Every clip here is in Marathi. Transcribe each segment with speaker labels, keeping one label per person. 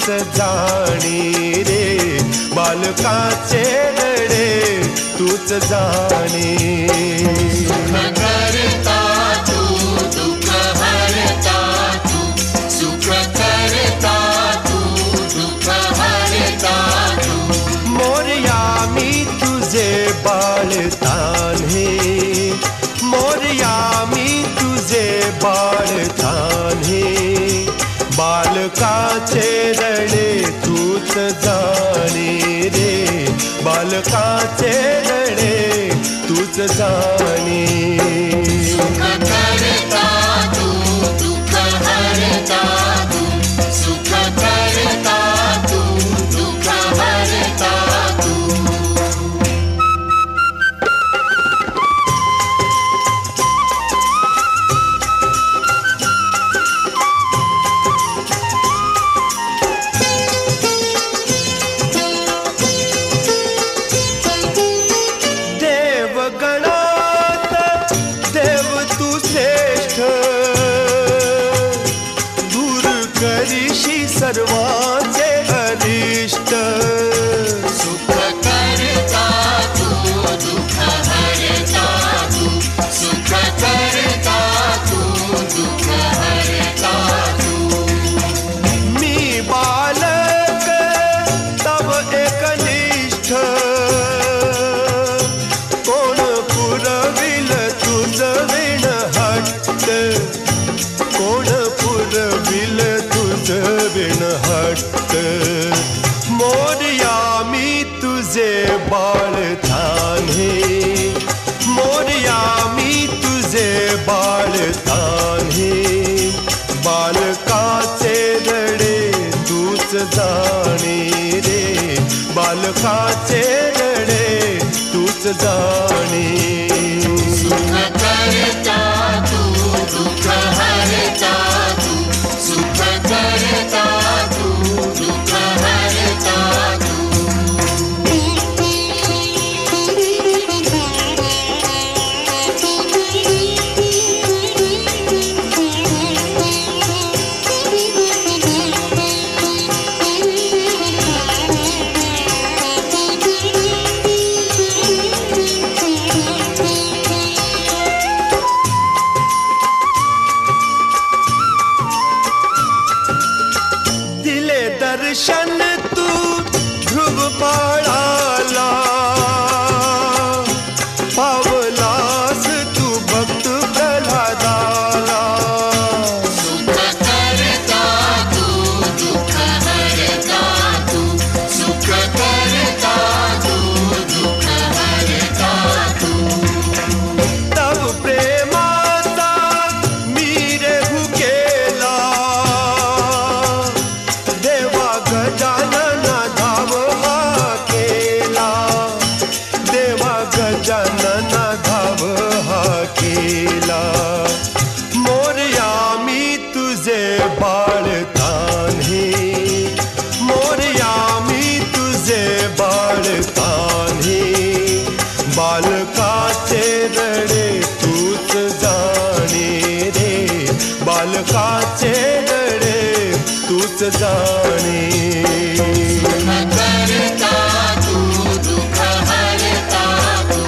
Speaker 1: जाणी रे, बालकाचे रडे तूच जाणी.
Speaker 2: सुख करता तू, दुःख हरता तू, सुख करता तू, दुःख हरता तू.
Speaker 1: मोरया मी तुझे बाळतान्हे, मोरया मी तुझे बाळतान्हे, बालकाचे रडे तूच जाणी रे, बालकाचे रडे तूच जाणी.
Speaker 2: सुख करता तू, दुःख हरता तू, सुख करता तू, दुःख हरता तू.
Speaker 1: सर्वांचे अरिष्ट.
Speaker 2: सुख करता तू, दुःख हरता तू, सुख करता तू, दुःख हरता तू.
Speaker 1: मी बालक तव एकनिष्ठ, कोण पुरविल तुझ विण हट्ट, कोण पुरविल तुझ विण हट्ट. मोरया मी तुझे बाळतान्हे, मोरया मी तुझे बाळतान्हे, बालकाचे रडे तूच जाणी रे, बालकाचे रडे तूच जाणी.
Speaker 2: सुख करता तू, दुःख हरता तू, सुख करता तू, दुःख हरता तू.
Speaker 1: दर्शन तू ध्रुव बाळाला, पावलास तू भक्त प्रल्हादाला.
Speaker 2: सुख करता तू, दुःख हरता तू, सुख करता तू, दुःख हरता तू.
Speaker 1: तव प्रेमाचा मी रेहू केला, देवा गजानना धाव हा केला, देवा गजानना धाव हा केला. मोरया मी तुझे बाळतान्हे, मोरया मी तुझे बाळतान्हे, बालकाचे रडे तूच जाणी रे, बालकाचे रडे तूच जाणी.
Speaker 2: सुख करता तू, दुःख हरता तू.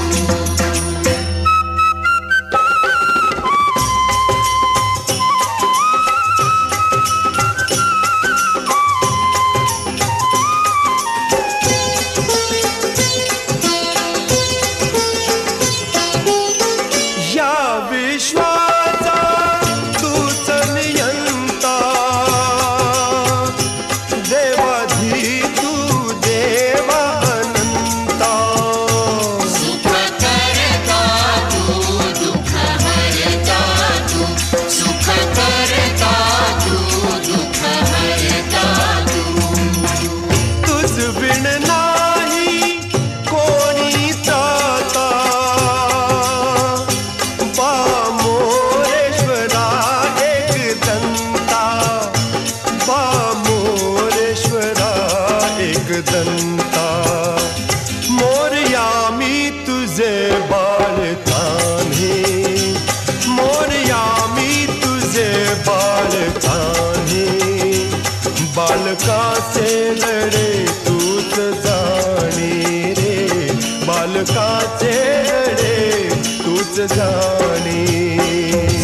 Speaker 1: या विश्वाचा तूच नियंता, देवाधी तू देवा अनंता.
Speaker 2: सुख करता तू, दुःख हरता तू, सुख करता तू, दुःख हरता तू.
Speaker 1: तुझ विण नाही कोणी त्राता, बा मोरेश्वरा एक दंता, बा मोरेश्वरा एक दंता. मोरया मी तुझे बाळतान्हे, मोरया मी तुझे बाळतान्हे, बालका बालकाचे लढे तूच जाणी रे, बालकाचे लढे तूच जाणी.